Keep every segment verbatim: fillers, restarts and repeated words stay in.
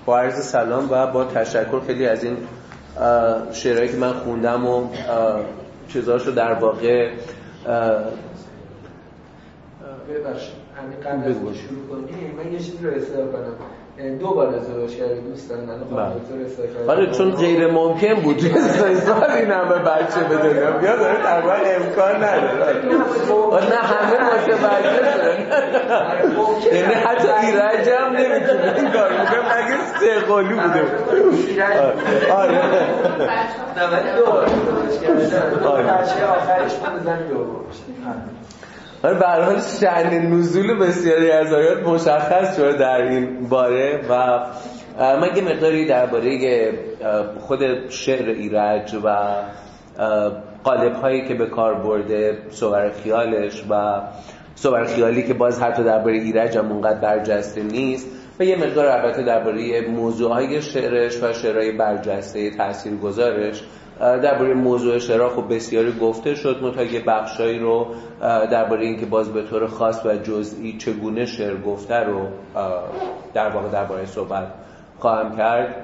با عرض سلام و با تشکر خیلی از این شعرهایی که من خوندم و چیزاشو در واقع ببخشید همین قبل از شروع کنیم من یه چیزی رو اصلاح کنم. دو بار ازدواج کرده دوستان من خانم اصلاح کردم. آره چون غیر ممکن بود سه سال این همه بچه به دنیا بیاد داره تقریبا امکان نداره. نه همه متوجه شدن. یعنی حتی ایرج هم نمیتونه این کار بکنه اگه سه قلو بوده. آره. نه ولی دو بار ازدواج کردم. بچه آخرش بود زن دومش. آره به هر حال شأن نزول بسیاری از آیات مشخص شده در این باره و من یه مقداری درباره خود شعر ایرج و قالب‌هایی که به کار برده، صور خیالش و صور خیالی که باز حتی درباره ایرج هم اونقدر برجسته نیست و یه مقدار البته درباره موضوعهای شعرش و شعرهای برجسته تاثیرگذارش. درباره موضوع شعر خب بسیاری گفته شد، منتها یه بخشایی رو درباره اینکه باز به طور خاص و جزئی چگونه شعر گفته رو در واقع درباره صحبت خواهم کرد.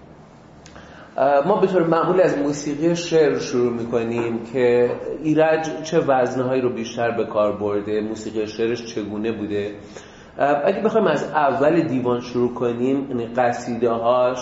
ما به طور معمول از موسیقی شعر شروع می‌کنیم که ایرج چه وزنهایی رو بیشتر به کار برده، موسیقی شعرش چگونه بوده. اگه بخوایم از اول دیوان شروع کنیم، یعنی قصیده‌هاش،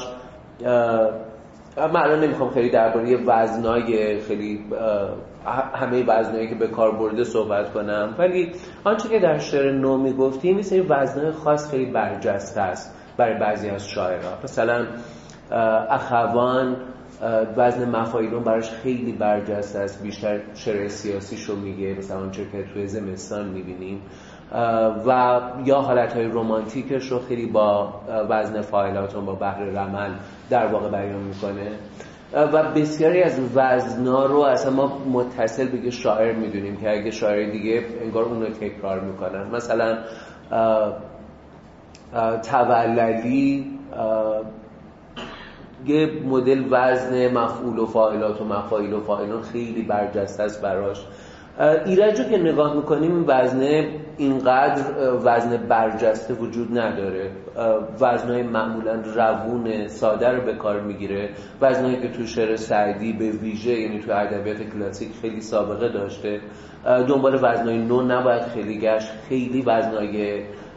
من الان نمیخوام خیلی درباره وزنای خیلی همه وزنایی که به کار برده صحبت کنم، ولی آنچه که در شعر نو میگفتیم این سری وزنای خاص خیلی برجسته است برای بعضی از شاعرها. مثلا اخوان وزن مفایلون براش خیلی برجسته است، بیشتر شعر سیاسیشو میگه، مثلا آنچه که توی زمستان میبینیم، و یا حالتهای رومانتیکش رو خیلی با وزن فاعلاتون با بحر رمل در واقع بیان میکنه و بسیاری از وزنا رو اصلا ما متصل به شاعر میدونیم که اگه شاعر دیگه انگار اون رو تکرار میکنن. مثلا توللی یه مدل وزن مفعول و فاعلات و مفاعیل و فاعلون خیلی برجسته است براش. ایرجو که نگاه میکنیم وزنه اینقدر وزن برجسته وجود نداره، وزنهای معمولا روون ساده رو به کار میگیره، وزنهایی که تو شعر سعدی به ویژه یعنی تو ادبیات کلاسیک خیلی سابقه داشته. دنبال وزنهای نو نباید خیلی گشت، خیلی وزنهای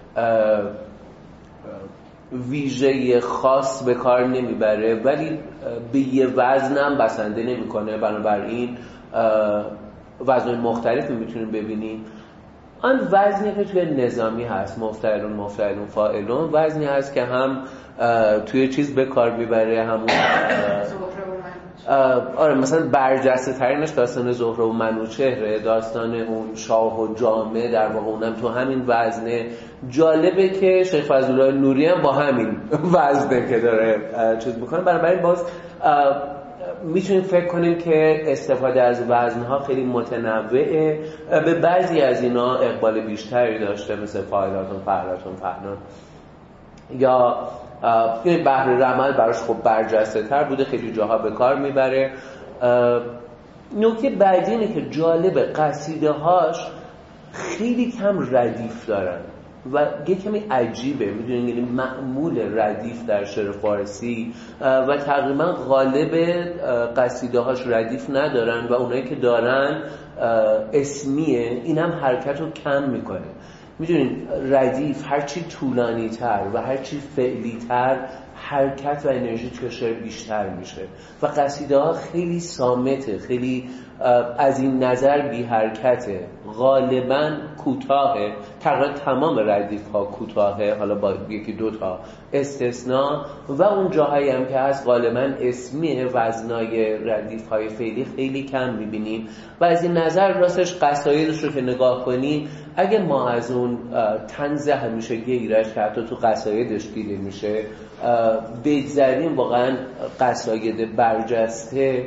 ویژه خاص به کار نمیبره ولی به یه وزن هم بسنده نمیکنه. بنابراین وزنهای مختلفی میتونیم ببینیم. آن وزنی که توی نظامی هست، مفتعلون مفتعلون فاعلون، وزنی هست که هم توی چیز به کار میبره، همون آره مثلا برجسته ترینش داستان زهره و منوچهره، داستان اون شاه و جامه در واقع اونم تو همین وزنه. جالبه که شیخ فضلالله نوری هم با همین وزنه که داره چیز میکنه. بنابراین باز میتونیم فکر کنیم که استفاده از وزنها خیلی متنوعه، به بعضی از اینا اقبال بیشتری داشته، مثل فاعلاتون فعلاتون فعلان، یا این بحر رمل براش خب برجسته تر بوده، خیلی جاها به کار میبره. نکته بعدی اینه که جالب قصیده هاش خیلی کم ردیف دارن و یه کمی عجیبه، میدونین یعنی معمول ردیف در شعر فارسی و تقریبا غالب قصیده هاش ردیف ندارن و اونایی که دارن اسمیه، اینم حرکت رو کم میکنه. میدونین ردیف هرچی طولانی تر و هرچی فعلی تر حرکت و انرژی توی شعر بیشتر میشه و قصیده ها خیلی صامته، خیلی از این نظر بی حرکته، غالباً کوتاهه. تقریبا تمام ردیف ها کوتاهه، حالا با یکی دو تا استثناء، و اون جاهایی هم که هست غالباً اسمیه، وزنای ردیف های فعلی خیلی کم میبینیم و از این نظر راستش قصایدش رو که نگاه کنیم، اگه ما از اون طنز همیشگی ایرج که حتی تو قصایدش دیده میشه بگذریم، واقعا قصاید برجسته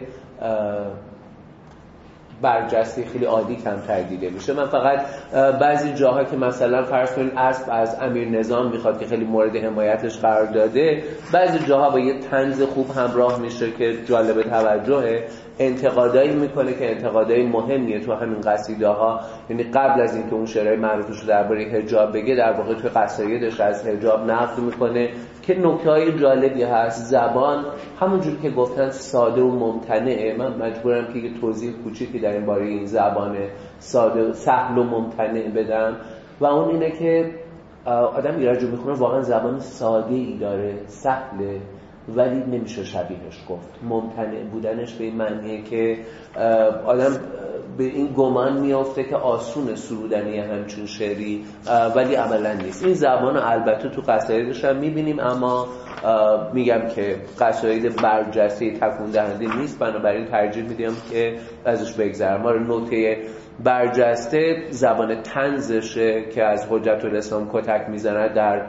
برجسته خیلی عالی کمتر دیده میشه. من فقط بعضی جاها که مثلا فرض کنید اسب از امیر نظام میخواد که خیلی مورد حمایتش قرار داده، بعضی جاها با یه طنز خوب همراه میشه که جالب توجهه. انتقادایی میکنه که انتقادای مهمیه تو همین قصیده ها. یعنی قبل از اینکه اون شعرهای معروفش رو درباره حجاب بگه، در واقع تو قصایدش از حجاب نقد میکنه که نکته‌های جالبی هست. زبان همونجوری که گفتن ساده و ممتنعه. من مجبورم که یه توضیح کوچیکی در این باره این زبان ساده سهل و ممتنع بدم و اون اینه که آدم ایرج رو میخونه واقعا زبان ساده ای داره، سهله، ولی نمیشه شبیهش گفت. ممتنع بودنش به این معنیه که آدم به این گمان میافته که آسونه سرودنی همچین شعری، ولی عملا نیست. این زبان البته تو قصایدش هم میبینیم، اما میگم که قصاید برجسته تکون دهنده نیست، بنابراین ترجیح میدم که ازش بگذرم. ما رو نکته برجسته زبان طنزشه که از حجت الاسلام کتک میزنه در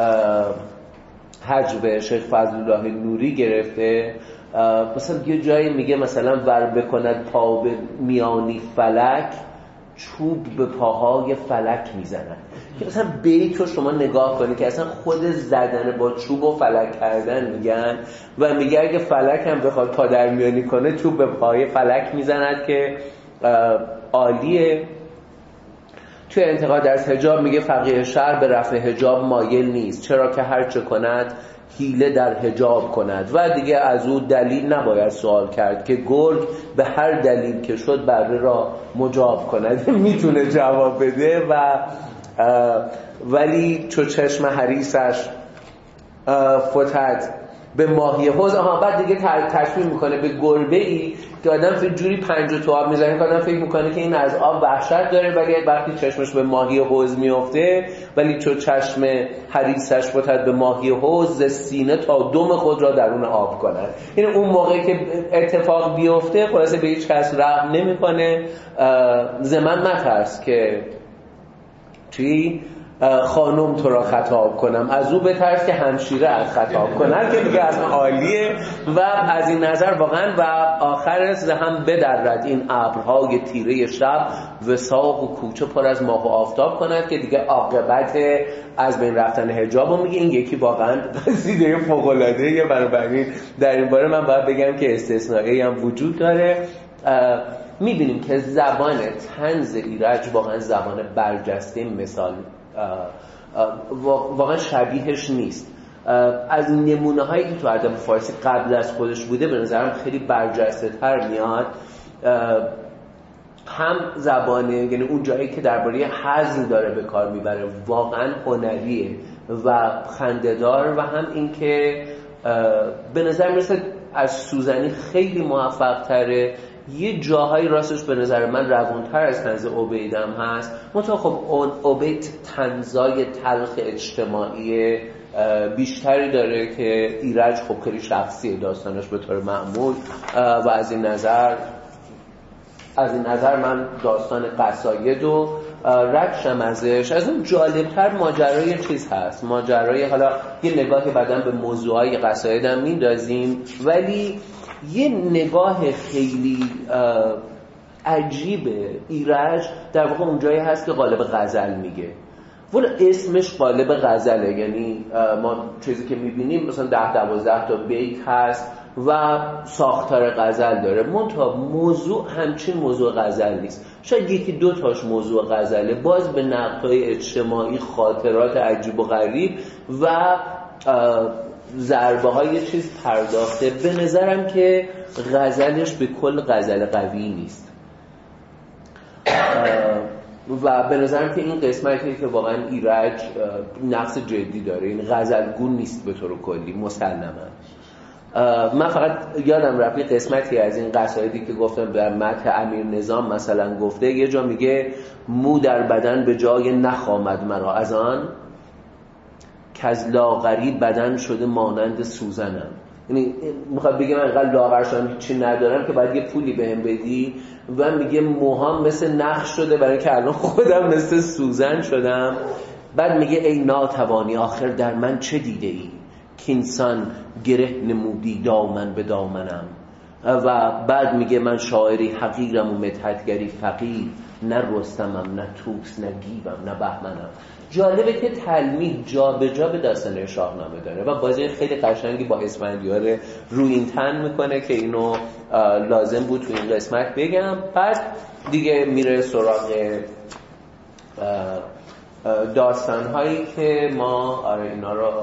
حجب شیخ فضل الله نوری گرفته. مثلا یه جایی میگه مثلا ور بکند پا به میانی فلک، چوب به پاهای فلک میزنن. که مثلا بیت رو شما نگاه کنید که اصلا خود زدن با چوب و فلک کردن میگن و میگه اگه فلک هم بخواد پا در میانی کنه چوب به پای فلک میزند که عالیه. توی انتقاد از حجاب میگه فقیه شهر به رفع حجاب مایل نیست، چرا که هر چه کند حیله در حجاب کند و دیگه از او دلیل نباید سوال کرد که گرگ به هر دلیل که شد بره را مجاب کند. میتونه جواب بده و ولی چو چشم حریصش فتد به ماهی حوض. آها بعد دیگه تشبیه میکنه به گربه ای که آدم فکر جوری پنجه تو آب میزنه که آدم فکر میکنه که این از آب وحشت داره، ولی وقتی چشمش به ماهی حوض میفته، ولی چو چشم حریصش فتد به ماهی حوض، سینه تا دم خود را درون آب کند. این اون موقعی که اتفاق بیفته خلاصه به هیچ کس رحم نمیکنه. زمن مترس که توی خانم تو را خطاب کنم، از او بترس که همشیره از خطاب کنن، که دیگه اصلا عالیه. و از این نظر واقعا و آخر هم بدرد این ابرهای تیره شب، وثاق و کوچه پر از ماه و آفتاب کند، که دیگه عاقبت از بین رفتن حجاب رو میگه. این یکی واقعا قصیده فوق‌العاده‌ایه، بنابراین در این باره من باید بگم که استثنایی هم وجود داره. میبینیم که زبان طنز ایرج واقعا زبان برجسته مثال واقعا شبیهش نیست. از نمونه هایی که تو ادب فارسی قبل از خودش بوده به نظرم خیلی برجسته تر میاد. هم زبانه، یعنی اون جایی که درباره هزل داره به کار میبره واقعا هنریه و خنده‌دار، و هم این که به نظر میرسه از سوزنی خیلی موفق تره. یه جاهایی راستش به نظر من روانتر از طنز عبیدم هست، منتها خب اون عبید طنزای تلخ اجتماعی بیشتری داره که ایرج خب خیلی شخصی داستانش به طور معمول، و از این نظر از این نظر من داستان قصاید و ردشم ازش. از اون جالبتر ماجرای چیز هست، ماجرای حالا یه نگاهی بعداً به موضوعای قصایدم میندازیم، ولی یه نگاه خیلی عجیبه ایرج در واقع اونجایی هست که قالب غزل میگه. ولی اسمش قالب غزله، یعنی ما چیزی که میبینیم مثلا ده دوازده تا بیت هست و ساختار غزل داره، منتها موضوع همچین موضوع غزل نیست. شاید یکی دو تاش موضوع غزله، باز به نقدهای اجتماعی، خاطرات عجیب و غریب و ضربه های چیز پرداخته. به نظرم که غزلش به کل غزل قوی نیست و به نظرم که این قسمتی که واقعا ایرج نقص جدی داره، این غزلگون نیست به طور کلی مسلماً. من فقط یادم رفت یه قسمتی از این قصایدی که گفتم در متن امیر نظام مثلا گفته، یه جا میگه مو در بدن به جای نخ آمد مرا از آن، که از لاغری بدن شده مانند سوزنم. یعنی میخواد بگه من انقدر لاغر شدم هیچی ندارم که باید یه پولی بهم بدی، و میگه موهام مثل نخ شده برای که الان خودم مثل سوزن شدم. بعد میگه ای ناتوانی آخر در من چه دیده ای، که انسان گره نمودی دامن به دامنم. و بعد میگه من شاعری حقیرم و مدحتگری فقیر، نه رستمم، نه توس، نه گیوم، نه بهمنم. جالبه که تلمید جا به جا به داستان شاهنامه داره و بازی خیلی قشنگی با اسفندیار روی این تن میکنه که اینو لازم بود تو این قسمت بگم. پس دیگه میره سراغ داستان هایی که ما آره اینا رو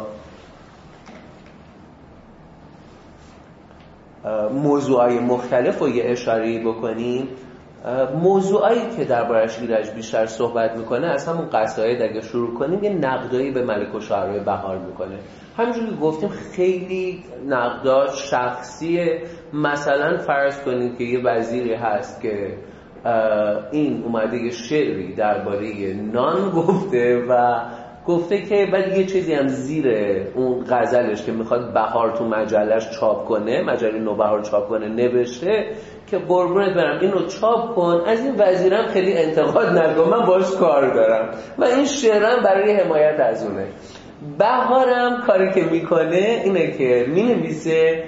موضوعای مختلف رو یه اشاره‌ای بکنیم. موضوعایی که دربارش ایرج بیشتر صحبت میکنه از همون قصاید اگه شروع کنیم یه نقدایی به ملک الشعرای بهار میکنه. همونجوری که گفتیم خیلی نقدا شخصیه. مثلا فرض کنیم که یه وزیری هست که این اومده یه شعری درباره نان گفته و گفته که بعد یه چیزی هم زیر اون غزلش که میخواد بهار تو مجلش چاپ کنه، مجله نوبهار چاپ کنه، نوشته که قربونت برم اینو چاپ کن، از این وزیرم خیلی انتقاد نکن، من باش کار دارم و این شعرم برای حمایت از اونه. بهارم کاری که میکنه اینه که مینویسه،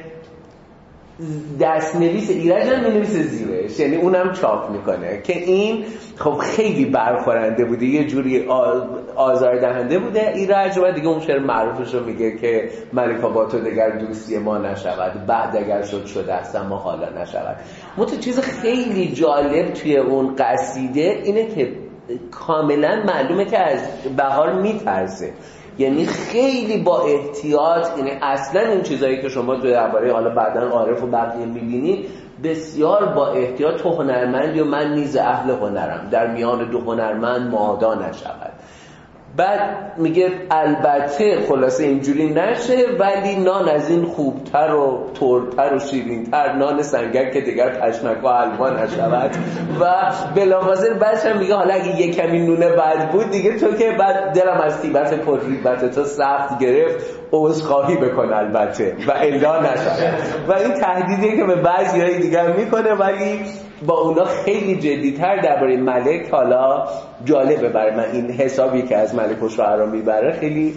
دست نویس ایرج هم مینویسه زیرش، یعنی اونم چاپ میکنه که این خب خیلی برخورنده بوده، یه جوری آزاردهنده بوده ایرج و دیگه اون شعر معروفش رو میگه که ملکا با تو دگر دوستی ما نشود، بعد اگر شد شده است ما حالا نشود. متو چیز خیلی جالب توی اون قصیده اینه که کاملا معلومه که از بهار میترسه، یعنی خیلی با احتیاط، یعنی اصلا این چیزایی که شما تو درباره حالا بعدن عارف و بقیه میبینید بسیار با احتیاط، تو هنرمندی و من نیز اهل هنرم، در میان دو هنرمند معادا نشود. بعد میگه البته خلاصه اینجوری نشه، ولی نان از این خوبتر و ترتر و شیرینتر، نان سنگک که دیگر پشمک و حلوا نشود. و بلافاصله بعدش هم میگه حالا اگه یک کمی نونه بد بود دیگه تو که بعد دلم از طیبت پرریبت تو سخت گرفت، عذرخواهی بکن البته و الا نشود. و این تهدیدی که به بعضیای دیگر میکنه، ولی با اونا خیلی جدی‌تر درباره ملک. حالا جالبه برای من این حسابی که از ملک الشعرا میبره خیلی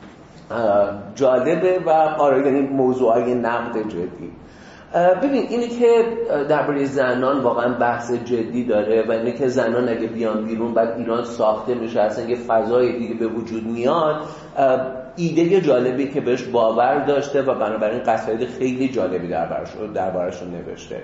جالبه و آره یعنی موضوعای نقد جدی. ببین اینی که درباره زنان واقعا بحث جدی داره و اینه که زنان اگه بیان بیرون بعد ایران ساخته میشه، اصلا یه فضای دیگه به وجود میاد، ایده جالبی که بهش باور داشته و بنابراین قصاید خیلی جالبی دربارش رو نوشته.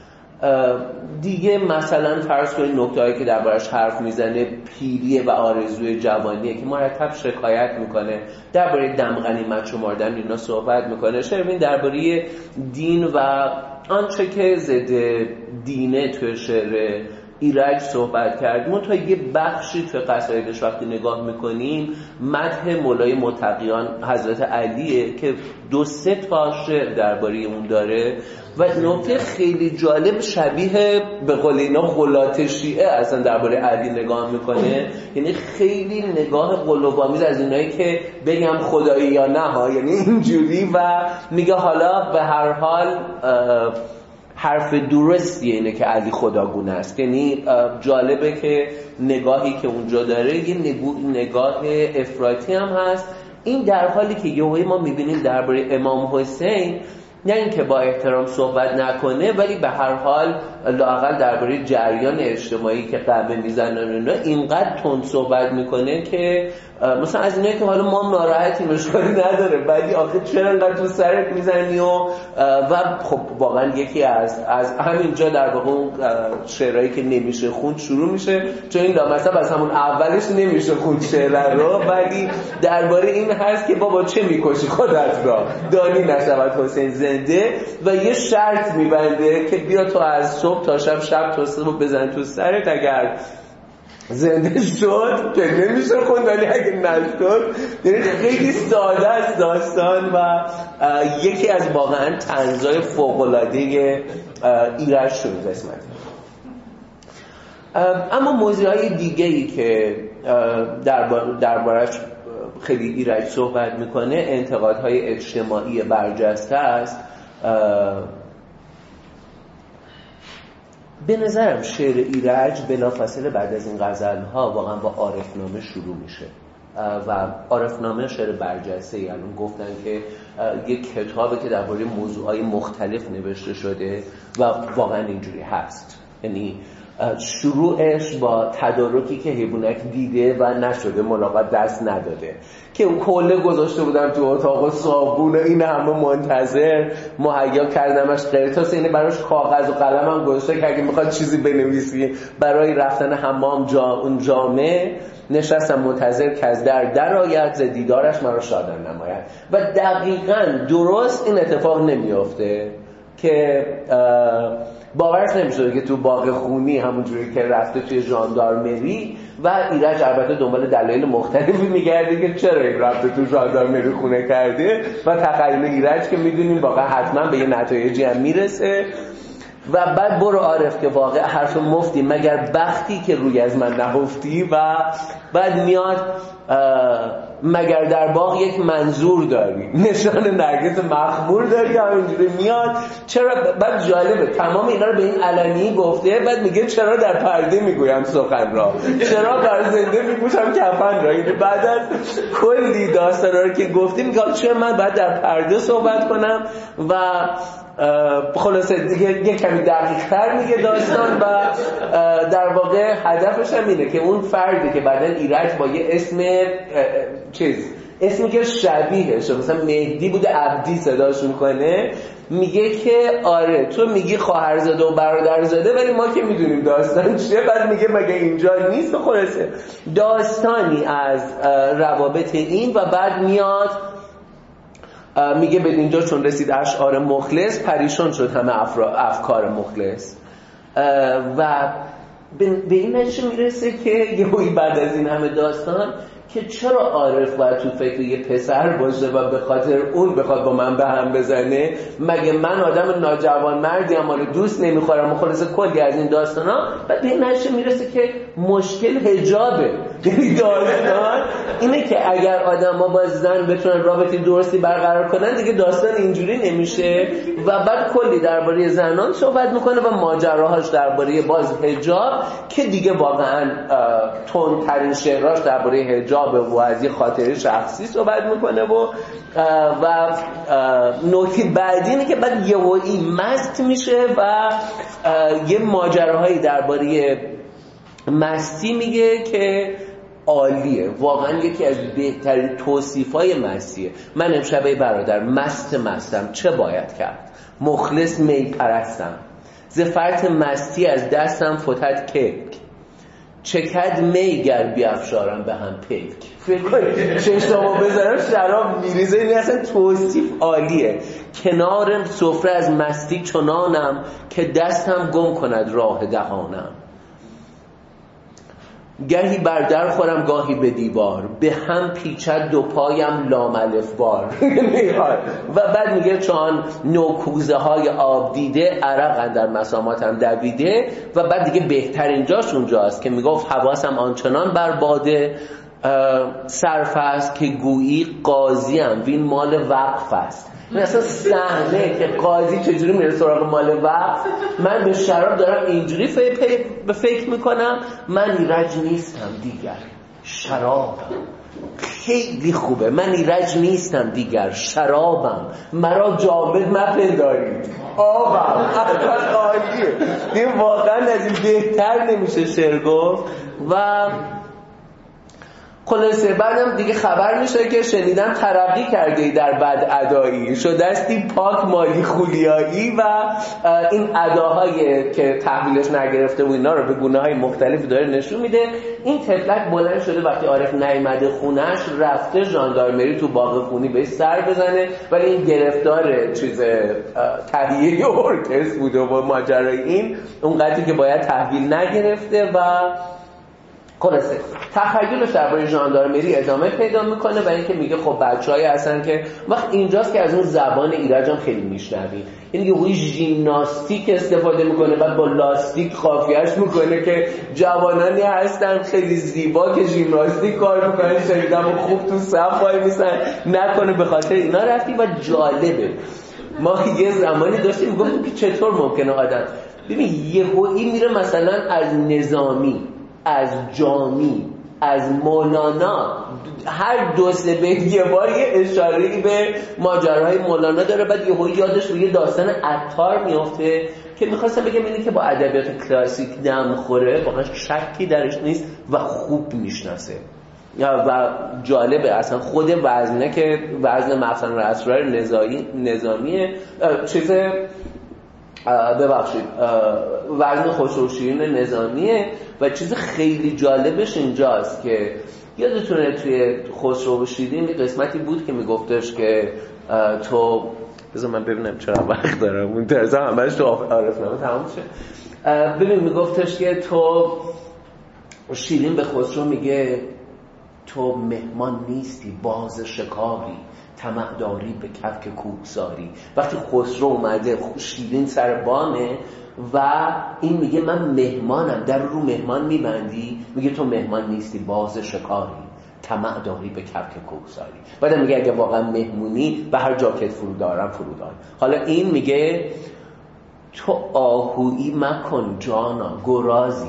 دیگه مثلا فرض کنید نکته‌ای که دربارش حرف میزنه پیریه و آرزوی جوانیه که مرتب شکایت میکنه، درباره دم غنیمت شمردن اینا صحبت میکنه. شروین درباره دین و آنچه که ضد دینه توی شعر ایرج صحبت کرد. من تا یه بخشی توی قصایدش وقتی نگاه میکنیم مدح مولای متقیان حضرت علیه که دو سه تا شعر درباره اون داره و نکته خیلی جالب شبیه به قول اینا غلات شیعه اصلا درباره علی نگاه میکنه، یعنی خیلی نگاه قلوب‌آمیز از اینایی که بگم خدایی یا نه ها، یعنی اینجوری. و میگه حالا به هر حال حرف درستیه اینه که علی خداگونه است. یعنی جالبه که نگاهی که اونجا داره یه نگاه افراطی هم هست. این در حالی که یهویی ما میبینیم درباره امام حسین نه اینکه با احترام صحبت نکنه، ولی به هر حال لااقل درباره جریان اجتماعی که قبه میزنن اینا اینقدر تند صحبت میکنه که مثلا از اینایی که حالا ما ناراحتی مشکلی نداره، ولی آخه چرا انقدر تو سرت میزنی و و خب واقعا یکی از از همینجا در واقع اون شعرهایی که نمیشه خوند شروع میشه، چون این لامصب از همون اولش نمیشه خوند شعر رو، ولی درباره این هست که بابا چه میکشی خودت را دانی نشود حسین زنده، و یه شرط میبنده که بیا تو از صبح تا شب شب تا صبح بزن تو سرت، اگر زنده شد که نمیشه خوند ولی اگه نشد. یعنی خیلی ساده است داستان و یکی از واقعا طنزهای فوق‌العاده ایرج شروع قسمت. اما موضوعهای دیگه‌ای که دربارش خیلی ایرج صحبت میکنه انتقادهای اجتماعی برجسته است. به نظرم شعر ایرج بلافاصله بعد از این غزل‌ها واقعا با عارفنامه شروع میشه و عارفنامه شعر برجسته ای. الان گفتن که یک کتابه که درباره موضوعهای مختلف نوشته شده و واقعا اینجوری هست. یعنی شروعش با تدارکی که حیوانک دیده و نشده ملاقات دست نداده که اون کله گذاشته بودم تو اتاق و صابون و این همه منتظر مهیا کردمش قرطاس، اینه براش کاغذ و قلم هم گذاشته که اگه میخواد چیزی بنویسی برای رفتن حمام جا اون جامع نشستم منتظر که از در در آید ز دیدارش مرا شادن نماید و دقیقاً درست این اتفاق نمیافته که باورش نمیشه که تو باغ خونی همونجوری که رفته توی ژاندارمری و ایرج البته دنبال دلایل مختلفی میگرده که چرا این رفته تو ژاندارمری خونه کرده و تخیل ایرج که میدونیم واقعا حتما به یه نتایجی هم میرسه و بعد برو عارف که واقع حرف مفتی مگر بختی که روی از من نهفتی و بعد میاد مگر در باغ یک منظور داری نشان نرگس مخمور داری همینجوری میاد چرا بعد جالبه تمام اینا رو به این علنی گفته بعد میگه چرا در پرده میگویم سخن را چرا بر زنده میپوشم کفن را این بعد از کلی داستانا رو که گفتی میگه چرا من باید در پرده صحبت کنم و خلاصه دیگه یه کمی دقیق‌تر میگه داستان و در واقع هدفش هم اینه که اون فردی که بعدن ایرج با یه اسم چیز اسمی که شبیهش مثلا مهدی بوده عبدی صداش میکنه میگه که آره تو میگی خواهرزاده و برادرزاده ولی ما که میدونیم داستان چیه بعد میگه مگه اینجا نیست خلاصه داستانی از روابط این و بعد میاد میگه به اینجا چون رسید اشعار مخلص پریشان شد همه افکار مخلص و به این نتیجه میرسه که یهویی بعد از این همه داستان که چرا عارف باید تو فکر یه پسر باشه و به خاطر اون بخواد با من به هم بزنه مگه من آدم ناجوان مردی اما دوست نمیخورم و خلاصه کلی از این داستانا بعد به این نتیجه میرسه که مشکل حجابه یعنی داستان اینه که اگر آدم ها با زن بتونن رابطه درستی برقرار کنن دیگه داستان اینجوری نمیشه و بعد کلی درباره زنان صحبت میکنه و ماجراهاش درباره باز حجاب که دیگه واقعا تندترین شعراش درباره حجاب و از یه خاطره شخصی صحبت میکنه و و نکته بعدی اینه که بعد یهویی مست میشه و یه ماجراهایی درباره مستی میگه که عالیه واقعا یکی از بهترین توصیفای مستیه من امشب برادر مست مستم چه باید کرد مخلص می پرستم ز فرط مستی از دستم فتد کیک چکد می گر بیافشارم به هم پیک فکر کنید چشمو بذارم شراب میریزه این اصلا توصیف عالیه کنار سفره از مستی چنانم که دستم گم کند راه دهانم گاهی بر در خورم گاهی به دیوار به هم پیچد دو پایم لاملف بار و بعد میگه چون نوکوزه های آب دیده عرق اندر مساماتم دویده و بعد دیگه بهترین جاش اونجاست که میگفت حواسم آنچنان بر باده صرف است که گویی قاضیم وین مال وقف است من اصلا صحنه که قاضی چجوری میره سراغ مال وقف من به شراب دارم اینجوری به فکر میکنم من ایرج نیستم دیگر شرابم خیلی خوبه من ایرج نیستم دیگر شرابم مرا جامد مپندارید آبم اصلا عالیه این واقعا از این بهتر نمیشه شعر گفت و خلاصه بعدم دیگه خبر میشه که شنیدم ترقی کرده در بد ادایی شدستی پاک مالی خولیایی و این اداهایی که تحویلش نگرفته و اینا رو به گونه‌های مختلفی داره نشون میده این طفلک بلند شده وقتی عارف نیامده خونش رفته ژاندارمری تو باغ خونی بهش سر بزنه ولی این گرفتار چیز تهیه ارکستر بوده و ماجرای این اونقدری که باید تحویل نگرفته و خلاصه تخیلش درباره ژاندارمری ادامه پیدا میکنه و اینکه میگه خب بچه‌ای هستن که وقت اینجاست که از اون زبان ایرج هم خیلی میشنوی یعنی یه ژیمناستیک استفاده میکنه بعد با لاستیک قافیه‌اش میکنه که جوانانی هستن خیلی زیبا که ژیمناستیک کار میکنن شنیدم و خوب تو صف وای میسن نکنه به خاطر اینا رفتی و جالبه ما یه زمانی داشتیم میگفتیم که چطور ممکنه آدم ببین یهویی میره مثلا از نظامی از جامی از مولانا هر دو سه بیت یه بار یه اشاره‌ای به ماجراهای مولانا داره، بعد یهو یادش به یه داستان عطار میفته که میخواستم بگم اینه که با ادبیات کلاسیک دم خوره، واقعا شکی درش نیست و خوب میشناسه و جالبه. اصلا خود وزنه که وزن مفصل و اسرار نظامی نظامیه چیز ببخشید وزن خسرو شیرین نظامیه و چیز خیلی جالبش اینجاست که یادتونه توی خسرو شیرین قسمتی بود که میگفتش که تو بذار من ببینم چرا وقت دارم اون ترزا همش تو عارفنامه تمام شه. ببین میگفتش که تو شیرین به خسرو میگه تو مهمان نیستی باز شکاری، طمع داری به کفک کوهساری. وقتی خسرو اومده شیرین سر بامه و این میگه من مهمانم، در رو مهمان میبندی، میگه تو مهمان نیستی باز شکاری، طمع داری به کفک کوهساری. بعد میگه اگه واقعا مهمونی به هر جاکت فرو دارم فرو دار. حالا این میگه تو آهویی مکن جانا گرازی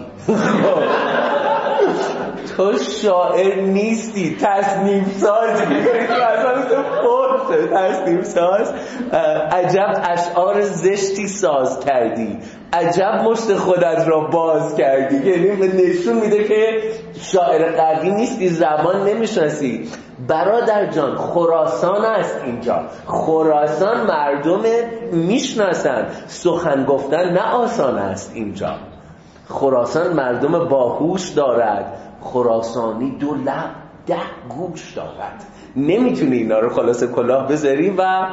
تو شاعر نیستی تصنیف سازی اصلا تو پرسه تصنیف ساز. عجب اشعار زشتی ساز کردی، عجب مشت خودت را باز کردی. یعنی به نشون میده که شاعر غربی نیستی، زبان نمیشناسی. برادر جان خراسان است اینجا، خراسان مردم میشناسن، سخن گفتن نه آسان است اینجا. خراسان مردم باهوش دارد، خراسانی دو لب ده گوش دارد. نمیتونی اینا رو خلاصه کلاه بذاری و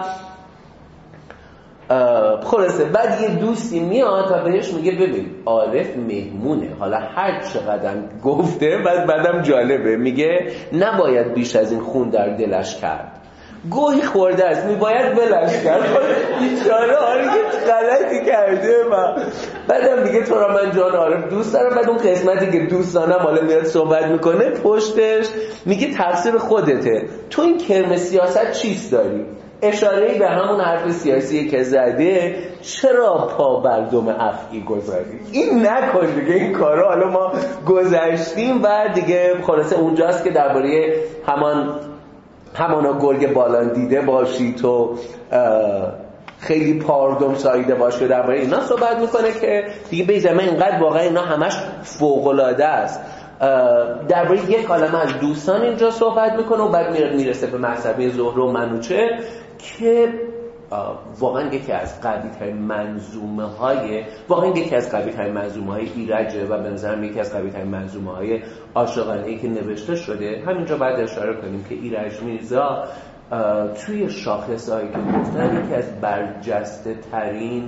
خلاصه بعد یه دوستی میاد و بهش میگه ببین عارف مهمونه، حالا هر چقدر گفته بعد بعدم جالبه میگه نباید بیش از این خون در دلش کرد، گوهی خورده است میباید بلش کرد. بیچاره آره که غلطی کرده و بعدم میگه تو را من جان عارف دوست دارم. بعد اون قسمتی که دوستانم حالا میاد صحبت میکنه پشتش میگه تقصیر خودته، تو این کرم سیاست چیست داری؟ اشاره‌ای به همون حرف سیاسی که زده، چرا پا بر دم افعی گذاری؟ این نکن دیگه این کارا. حالا ما گذشتیم و دیگه خلاصه اونجاست که درباره همان همانا گرگ بالان دیده باشی تو خیلی پاردم ساییده باش که درباره اینا صحبت میکنه که دیگه به زمین اینقدر واقعا اینا همش فوق‌العاده است. درباره یک عالمه از دوستان اینجا صحبت میکنه و بعد میره میرسه به مذهبی زهره و منوچهر که واقعا یکی از قوی ترین منظومه های واقعا یکی از قوی ترین منظومه های ایرجه و به نظرم یکی از قوی ترین منظومه های عاشقانه‌ای که نوشته شده. همینجا باید اشاره کنیم که ایرج میرزا توی شاخصهایی که گفتن یکی از برجسته ترین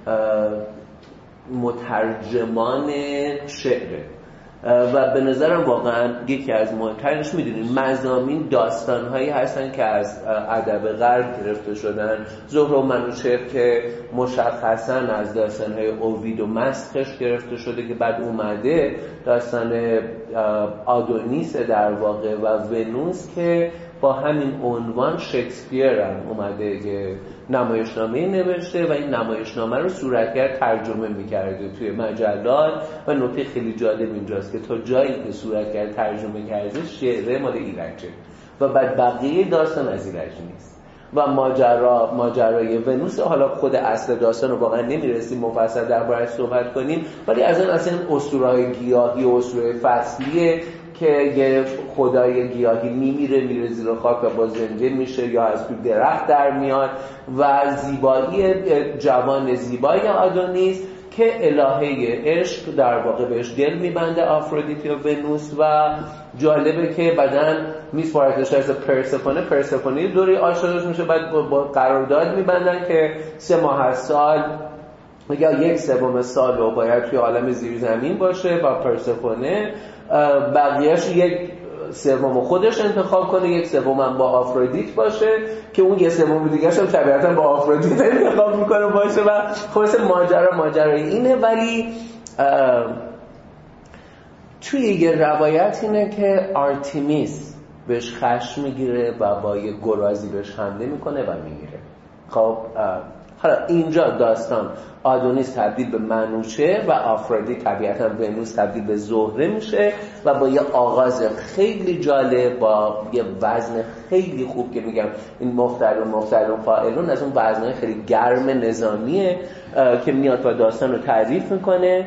مترجمان شعره و به نظرم واقعا یکی از مهمترینش. میدونین مضامین داستان‌هایی هستن که از ادب غرب گرفته شدن. زهره و منوچهر که مشخصاً از داستان‌های اووید و مسخش گرفته شده که بعد اومده داستان آدونیس در واقع و ونوس که با همین عنوان شکسپیر هم اومده که نمایشنامه نوشته و این نمایشنامه رو صورتگر ترجمه میکرده توی مجلات. و نکته خیلی جالب اینجاست که تا جایی که صورتگر ترجمه کرده شعر مال ایرجه و بعد بقیه داستان از ایرج نیست. و ماجرا ماجرای ونوس، حالا خود اصل داستان رو واقعا نمیرسیم مفصل درباره‌اش صحبت کنیم، ولی از این اصلا اسطوره‌های گیاهی و اسطوره فصلیه که یه خدای گیاهی میمیره میره زیر خاک و با زنده میشه یا از تو درخت در میاد و زیبایی جوان زیبای آدونیس که الهه عشق در واقع بهش دل میبنده آفرودیت یا ونوس و جالبه که بعدن میسپارتش از پرسفونه پرسفونه دوری آشناش میشه بعد با قرارداد میبندن که سه ماه از سال یا یک سوم سال رو باید توی عالم زیر زمین باشه و پرسفونه بقیهش یک سوم خودش انتخاب کنه، یک سوم هم با آفرودیت باشه که اون یک سوم دیگه‌ش هم طبیعتاً با آفرودیت انتخاب میکنه باشه و خلاص ماجرا ماجرای اینه. ولی توی یه روایت اینه که آرتمیس بهش خشم میگیره و با یه گرازی بهش حمله میکنه و میگیره. خب حالا اینجا داستان آدونیس تبدیل به منوچه و آفرودی طبیعتا ونوس تبدیل به زهره میشه و با یه آغاز خیلی جالب، با یه وزن خیلی خوب که میگم این مفتعلون مفتعلون فاعلون از اون وزنهای خیلی گرم نظامیه که میاد و داستان رو تعریف میکنه.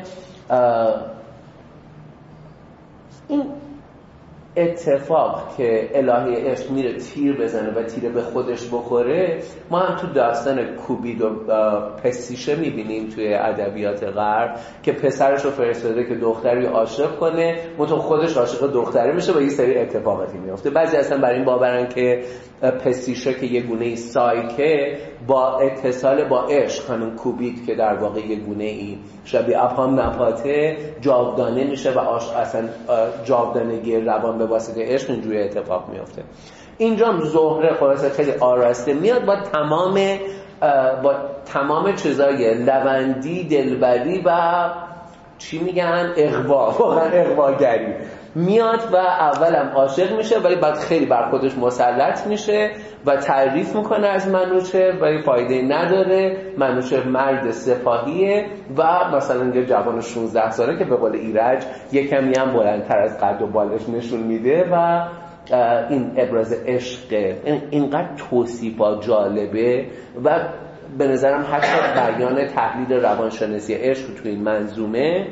این اتفاق که الهه عشق میره تیر بزنه و تیر به خودش بخوره ما هم تو داستان کوبید و پسیشه میبینیم توی ادبیات غرب که پسرش رو فرستاده که دختری عاشق کنه، منتها خودش عاشق دختره میشه و یه سری اتفاقاتی میفته. بعضی اصلا برای این باورن که پسیشه که یه گونه سایکه با اتصال با عشق، همون کوبید که در واقع یه گونه ای شبیه ابهام نپاته جاودانه میشه و اصلا جاودانگی روان به واسطه عشق اینجوری اتفاق میفته. اینجا هم زهره خلاصه خیلی آراسته میاد با تمام با تمام چیزای لوندی، دلبری و چی میگن اغوا، واقعا اغواگری میاد و اولم عاشق میشه ولی بعد خیلی بر خودش مسلط میشه و تعریف میکنه از منوچه ولی فایده نداره. منوچه مرد سپاهیه و مثلا یه جوان شانزده ساله که به قول ایرج یه کمی هم بلندتر از قد و بالش نشون میده و این ابراز عشق اینقدر توصیفا جالبه و به نظرم حتی بیان تحلیل روانشناسی عشق توی این منظومه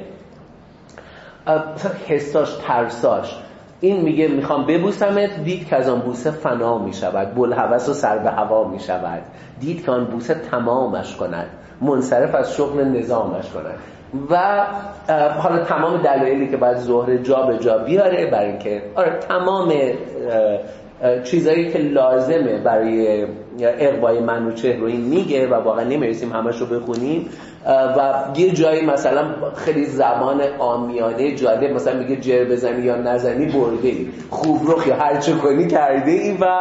حساش ترساش این میگه میخوام ببوسمت، دید که از آن بوسه فنا میشود، بلهوس و سر به هوا میشود، دید که آن بوسه تمامش کند، منصرف از شغل نظامش کند. و حالا تمام دلایلی که باید زهره جا به جا بیاره برای اینکه آره تمام چیزایی که لازمه برای اغوای منوچهر رو این میگه و واقعا نمیرسیم همش رو بخونیم و یه جایی مثلا خیلی زبان عامیانه جالب مثلا میگه جر بزنی یا نزنی برده ای، خوب رخ یا هر چه کنی کرده ای و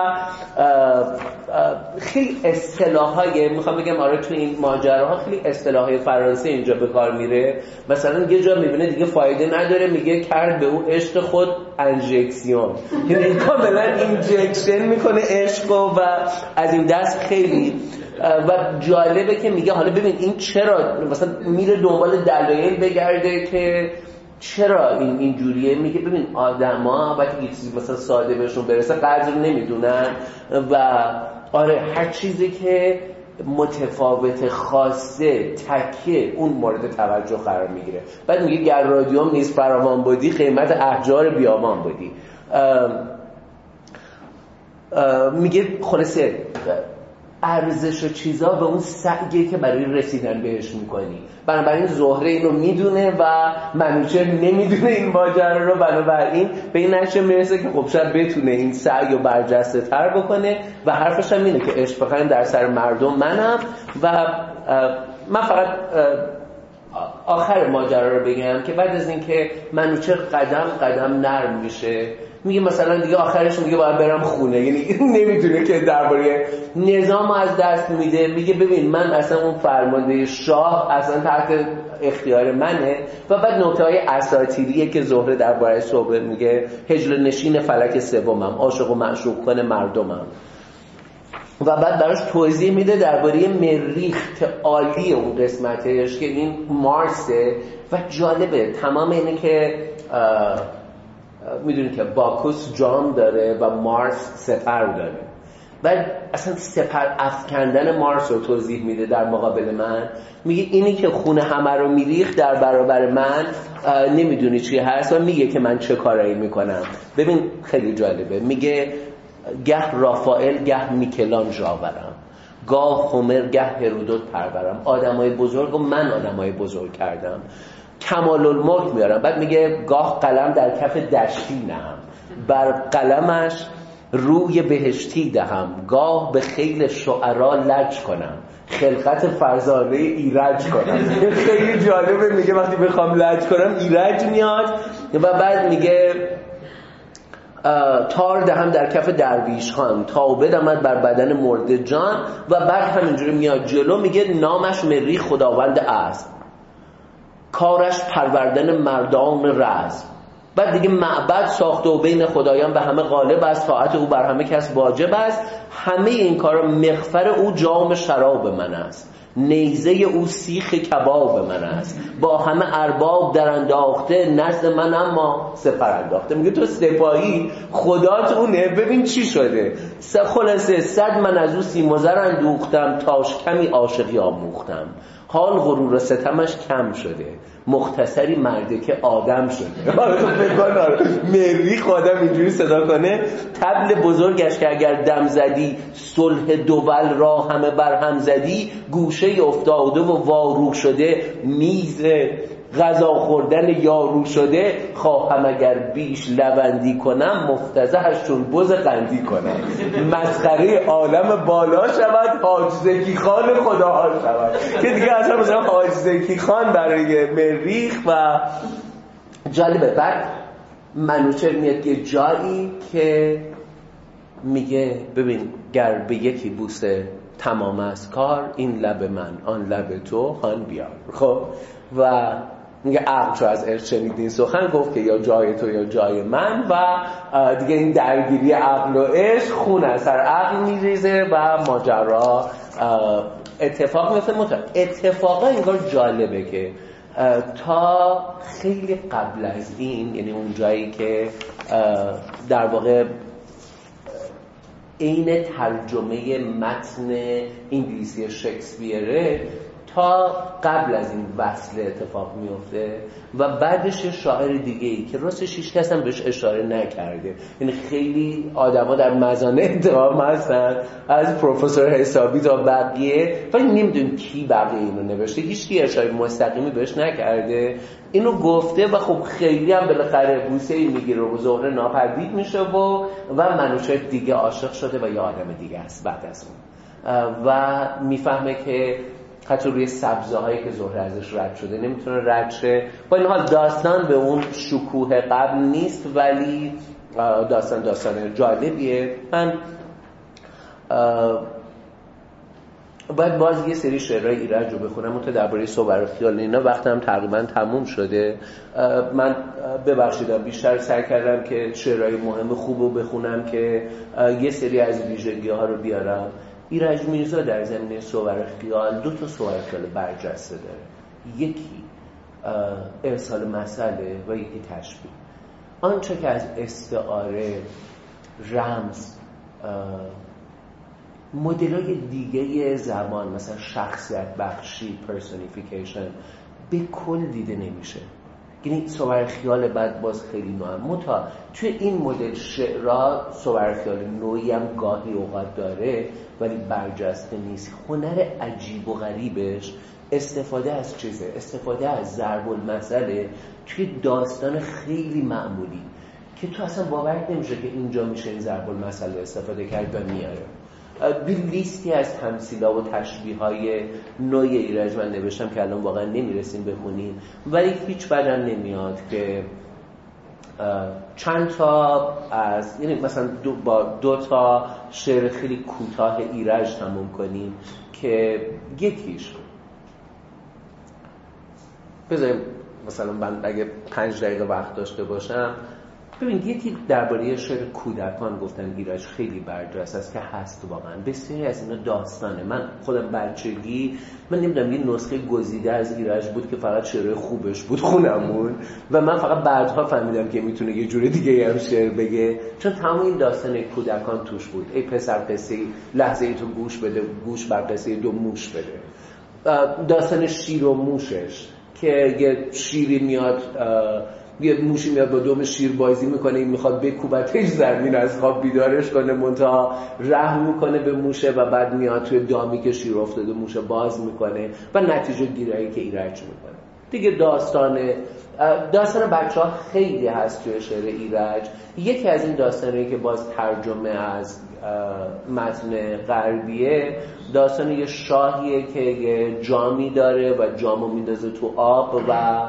خیلی اصطلاحای میخوام بگم آره تو این ماجراها خیلی اصطلاحای فرانسه اینجا به کار میره. مثلا یه جا میبینه دیگه فایده نداره میگه کرد به او عشق خود انژکسیون، یعنی کاملا اینجکشن میکنه عشق و از این دست خیلی و جالبه که میگه حالا ببین این چرا مثلا میره دنبال دلایل بگرده که چرا این اینجوریه. میگه ببین آدما وقتی یه چیزی مثلا ساده بهشون برسه قدر نمیدونن و آره هر چیزی که متفاوت خاصه تکیه اون مورد توجه قرار میگیره. بعد میگه گر رادیوم نیست فراوان بودی قیمت احجار بیابان بودی. میگه خلاصه ارزش و چیزا به اون سعیه که برای رسیدن بهش میکنی. بنابراین زهره اینو میدونه و منوچهر نمیدونه این ماجرا رو، بنابراین به این نتیجه میرسه که خب شاید بتونه این سعی رو برجسته تر بکنه و حرفش هم اینه که عشق بخوایم در سر مردم منم. و من فقط آخر ماجرا رو بگم که بعد از اینکه منوچهر قدم قدم نرم میشه میگه مثلا دیگه آخرش میگه باید برم خونه، یعنی نمیدونه که درباره نظام از دست میده. میگه ببین من اصلا اون فرمانده شاه اصلا تحت اختیار منه. و بعد نکته‌های اساطیریه که زهره درباره صبح میگه هجل نشین فلک سومم، عاشق و معشوق کن مردمم. و بعد براش توضیح میده درباره مریخ که عالی اون قسمتش که این مارسه و جالبه تمام اینه که میدونی که باکوس جام داره و مارس سپر داره. بعد اصلا سپر افکندن مارس رو توضیح میده در مقابل من. میگه اینی که خونه همه رو میریخت در برابر من نمیدونی چی هست و میگه که من چه کارایی میکنم. ببین خیلی جالبه، میگه گه رافائل گه میکلانژ آورم، گاه هومر گه هرودوت پرورم، آدمای بزرگ و من آدمای بزرگ کردم، کمال الملک میارم. بعد میگه گاه قلم در کف دشتی نهم، بر قلمش روی بهشتی دهم، گاه به خیل شعرا لج کنم، خلقت فرزانه ایرج کنم. خیلی جالبه، میگه وقتی بخوام لج کنم ایرج میاد. و بعد میگه تار دهم در کف درویش خان تا بدمد بر بدن مرده جان. و بعد همینجوری میاد جلو میگه نامش مریخ خداوند است، کارش پروردن مردان رزم، بعد دیگه معبد ساخته و بین خدایان به همه غالب است، طاعت او بر همه کس واجب است. همه این کارا مغفر او جام شراب من است، نیزه او سیخ کباب من است. با همه ارباب در انداخته، نزد من اما سپر انداخته. میگه تو سپاهی خدات اونه، ببین چی شده. خلاصه صد من از او سیم و زر اندوختم، تاش کمی عاشقی آموختم. حال غرور و ستمش کم شده، مختصری مرده که آدم شده. مریخ آدم اینجوری صدا کنه. طبل بزرگش که اگر دم زدی، صلح دول را همه بر هم زدی. گوشه افتاده و وارو شده، میز غذا خوردن یارو شده. خواهم اگر بیش لوندی کنم، مفتضحش چون بز قندی کنم. مسخره عالم بالا شود، حاج زکی خان خداها شود. که دیگه اصلا مثلا حاج زکی خان برای مریخ. و جالبه بعد منوچهر میاد یه جایی که میگه ببین گر به یکی بوسه تمام است کار، این لب من آن لب تو هان بیار. خب و میگه عقل چو از عشق شنید این سخن، گفت که یا جای تو یا جای من. و دیگه این درگیری عقل و عشق خون از سر عقل میریزه و ماجرا اتفاق میفته. اتفاقا انگار جالبه که تا خیلی قبل از این، یعنی اون جایی که در واقع این ترجمه متن انگلیسی شکسپیره، تا قبل از این وصل اتفاق میفته و بعدش شاعر دیگه ای که راستش هیچ کس هم بهش اشاره نکرده. یعنی خیلی آدما در مزانه اتهام هستن، از پروفسور حسابی تا بقیه، ولی نمیدونیم کی بقیه اینو نوشته. هیچ کی اشاره مستقیمی بهش نکرده. اینو گفته و خب خیلی هم بالاخره بوسه‌ای میگیره و زهره ناپدید میشه و و منوچهر دیگه عاشق شده و یه آدم دیگه است بعد از اون. و میفهمه که حتی روی سبزه هایی که زهره ازش رد شده نمیتونه رد شه. با این حال داستان به اون شکوه قبل نیست، ولی داستان داستان جالبیه. من باید باز یه سری شعرهای ایرج رو بخونم، اون تا درباره صور خیال اینا وقتم تقریبا تموم شده. من ببخشیدم بیشتر سعی کردم که شعرهای مهم خوب رو بخونم که یه سری از ویژگی ها رو بیارم. ایرج میرزا در زمینه صور خیال دو تا صور خیال برجسته داره، یکی ارسال مسئله و یکی تشبیه. آنچه که از استعاره، رمز، مدل‌های دیگه زبان مثلا شخصیت بخشی، پرسونیفیکیشن، به کل دیده نمیشه. یعنی صور خیال بعد باز خیلی نوعم متا توی این مدل شعرها صور خیال نوعی هم گاهی اوقات داره ولی برجسته نیست. هنر عجیب و غریبش استفاده از چیزه، استفاده از ضرب المثل توی داستان خیلی معمولی که تو اصلا باورت نمیشه که اینجا میشه این ضرب المثل استفاده کرد و میاره. بی لیستی از تمثیل‌ها و تشبیه‌های نوع ایرج من نوشتم که الان واقعا نمیرسیم بخونیم، ولی هیچ بدن نمیاد که چند تا از، یعنی مثلا دو با دو تا شعر خیلی کوتاه ایرج تموم کنیم که یکیش بذاریم مثلا من اگه پنج دقیقه وقت داشته باشم. ببین یکی درباره شعر کودکان گفتن ایرج خیلی برجسته است که هست واقعا. بسیاری از اینا داستانه. من خودم بچگی من نمیدونم یه نسخه گزیده از ایرج بود که فقط شعر خوبش بود خونمون و من فقط بعدها فهمیدم که میتونه یه جور دیگه هم شعر بگه، چون تمام این داستان کودکان توش بود. ای پسر قصه لحظه ای تو گوش بده، گوش بر قصه دو موش بده. داستان شیر و موشش که یه شیری میاد، یه موشی میاد با دوم شیر بازی میکنه، این میخواد بکوبتش زمین از خواب بیدارش کنه، منتها رحم میکنه به موشه و بعد میاد توی دامی که شیر افتاده موشه باز میکنه و نتیجه گیرایی که ایرج میکنه. دیگه داستان داستان بچه ها خیلی هست توی شعر ایرج. یکی از این داستانی که باز ترجمه از متن غربیه، داستان یه شاهیه که یه جامی داره و جامو میندازه تو آب و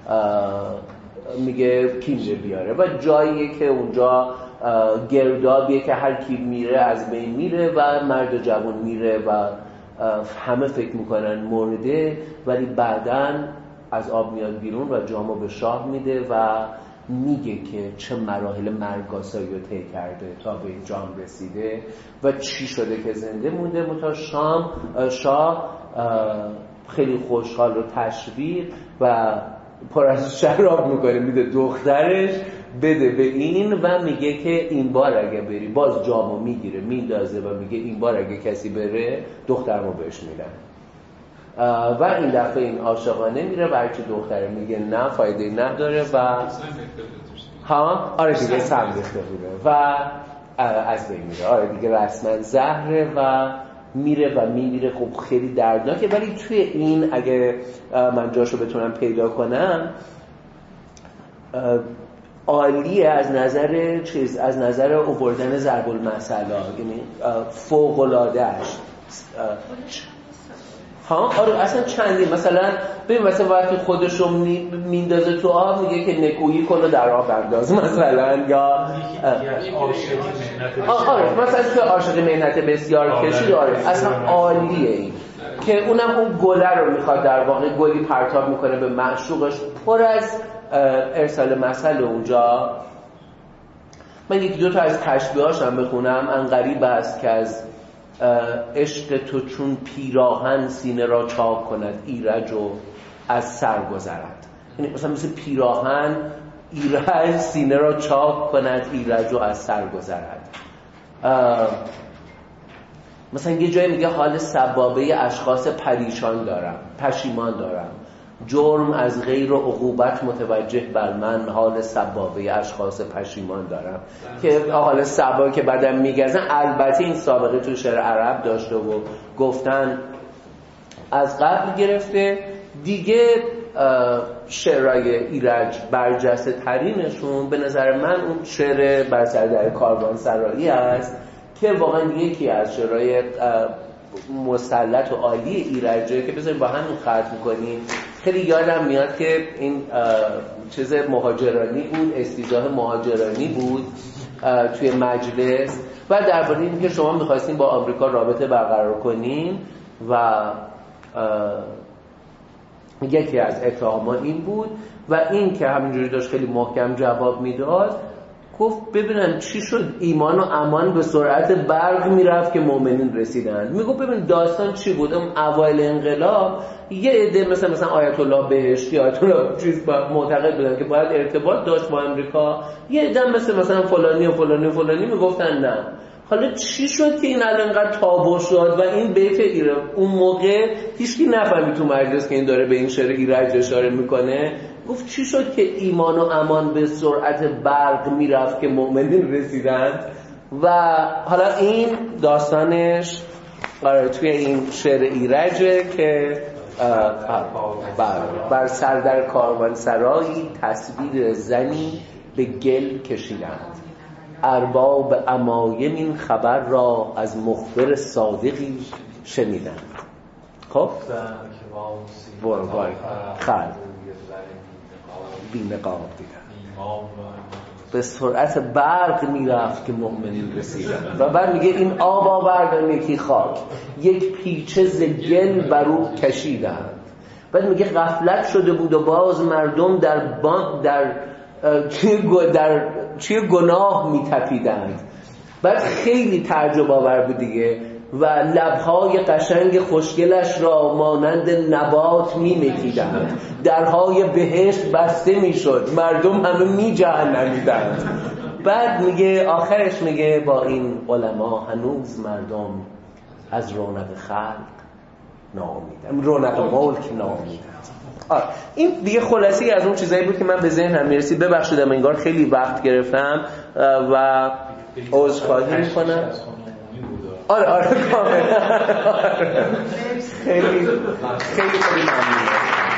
میگه کینجه بیاره و جاییه که اونجا گردابیه که هر کی میره از بین میره و مرد جوان میره و همه فکر میکنن مرده، ولی بعدن از آب میاد بیرون و جامو به شاه میده و میگه که چه مراحل مرگاسایی رو طی کرده تا به این جام رسیده و چی شده که زنده مونده. متا شام شاه خیلی خوشحال و تشویق و پر از شراب میکنه میده دخترش بده به این و میگه که این بار اگه بری باز جامو میگیره میندازه و میگه این بار اگه کسی بره دخترمو بهش میدن. و این دفعه این عاشقانه میره و هرچی دختره میگه نه فایده نداره و ها آره دیگه سم ریخته بوده و از بین میره. آره دیگه رسما زهره و میره و میمیره. خب خیلی دردناکه ولی توی این اگه من جاشو بتونم پیدا کنم عالیه از نظر چیز از نظر آوردن ضرب المثل، یعنی فوق العاده اش. ها آره اصلا چندی مثلا ببین مثلا وقتی خودشو میندازه تو آب میگه که نکویی کن و در آب انداز مثلا، یا آره مثلا تو عاشق محنت بسیار کشی. آره اصلا عالیه این که اونم اون گله رو میخواد در واقع گلی پرتاب میکنه به معشوقش، پر از ارسال مثل. اونجا من یکی دو تا از تشبیهاش هم بخونم. ان غریب است که از عشق تو چون پیراهن سینه را چاک کند ایرج و از سر گذرد. یعنی مثلا مثل پیراهن ایرج سینه را چاک کند ایرج و از سر گذرد. مثلا یه جایی میگه حال سبابه اشخاص پریشان دارم پشیمان دارم، جرم از غیر و عقوبت متوجه بر من، حال سبابه اشخاص پشیمان دارم. که حال سبابه که بعدم میگذن البته این سابقه تو شعر عرب داشته و گفتن از قبل گرفته دیگه. شعرهای ایرج برجسته ترینشون به نظر من اون شعر بر سر در کاروانسرایی است که واقعا یکی از شعرهای مسلط و عالی ایرجه که بذاریم با همین ختم کنیم. خیلی یادم میاد که این چیز مهاجرانی بود، استیضاح مهاجرانی بود توی مجلس و درباره اینکه شما می‌خواستین با آمریکا رابطه برقرار کنین و یکی از اتهامات این بود و این که همینجوری داشت خیلی محکم جواب میداد. گفت ببینن چی شد ایمان و امان به سرعت برق میرفت که مؤمنین رسیدن. میگفت ببین داستان چی بود؟ اون اوایل انقلاب یه عده مثلا مثلا آیت الله بهشتی آیت الله چیز معتقد بودن که باید ارتباط داشت با امریکا، یه عده مثلا مثلا فلانی و فلانی و فلانی میگفتن نه. حالا چی شد که این الان انقدر تابو شد و این بیت ایران اون موقع هیچکی نفهمید تو مجلس که این داره به این شعر ایرج اشاره میکنه. گفت چی شد که ایمان و امان به سرعت برق میرفت که مؤمنین رسیدند. و حالا این داستانش توی این شعر ایرجه که بر, بر سر در کاروانسرایی تصویر زنی به گل کشیدند، ارباب عمایم این خبر را از مخبر صادقی شنیدند. خب برو باری خرد بی نقاب دیدن به سرعت برق میرفت که مؤمنین رسیدن. و بعد میگه این آب آوردن یکی خاک، یک پیچه ز گل بر او کشیدند. بعد میگه غفلت شده بود و باز مردم در بان در در چه گناه میتپیدند. بعد خیلی تعجب آور بود دیگه. و لبهای قشنگ خوشگلش را مانند نبات میمکیدند، درهای بهشت بسته میشد، مردم همه می جهنمیدند. بعد میگه آخرش میگه با این علما هنوز مردم از رونق خلق ناامیدند، رونق ملک ناامیدند. این دیگه خلاصی از اون چیزایی بود که من به ذهنم میرسید. ببخشیدم انگار خیلی وقت گرفتم و عذرخواهی میکنم. آره آره کاملا خیلی خیلی خیلی ممنونم.